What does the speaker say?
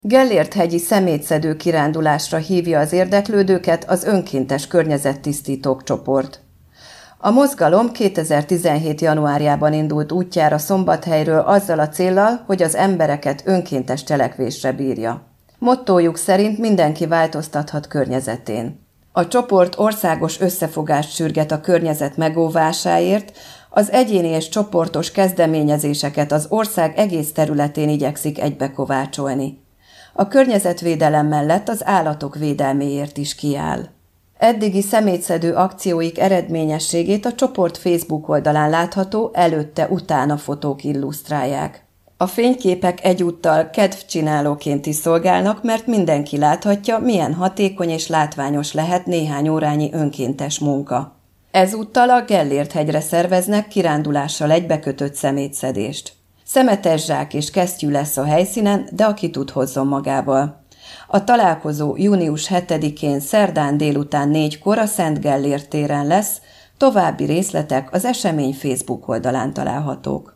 Gellért-hegyi szemétszedő kirándulásra hívja az érdeklődőket az önkéntes környezettisztítók csoport. A mozgalom 2017. januárjában indult útjára Szombathelyről azzal a céllal, hogy az embereket önkéntes cselekvésre bírja. Mottójuk szerint mindenki változtathat környezetén. A csoport országos összefogást sürget a környezet megóvásáért, az egyéni és csoportos kezdeményezéseket az ország egész területén igyekszik egybekovácsolni. A környezetvédelem mellett az állatok védelméért is kiáll. Eddigi szemétszedő akcióik eredményességét a csoport Facebook oldalán látható előtte-utána fotók illusztrálják. A fényképek egyúttal kedvcsinálóként is szolgálnak, mert mindenki láthatja, milyen hatékony és látványos lehet néhány órányi önkéntes munka. Ezúttal a Gellért-hegyre szerveznek kirándulással egybekötött szemétszedést. Szemetes zsák és kesztyű lesz a helyszínen, de aki tud, hozzon magával. A találkozó június 7-én szerdán délután 4-kor a Szent Gellért téren lesz, további részletek az esemény Facebook oldalán találhatók.